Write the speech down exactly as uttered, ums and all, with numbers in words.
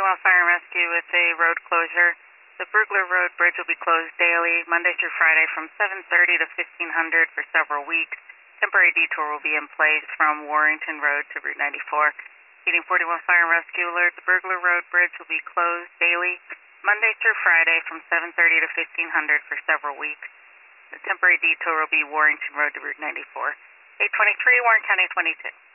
forty-one Fire and Rescue with a road closure. The Burglar Road Bridge will be closed daily, Monday through Friday from seven thirty to fifteen hundred for several weeks. Temporary detour will be in place from Warrington Road to Route ninety-four. Heating forty-one Fire and Rescue alert, the Burglar Road Bridge will be closed daily, Monday through Friday from seven thirty to fifteen hundred for several weeks. The temporary detour will be Warrington Road to Route ninety-four. eight twenty-three, Warren County twenty-two.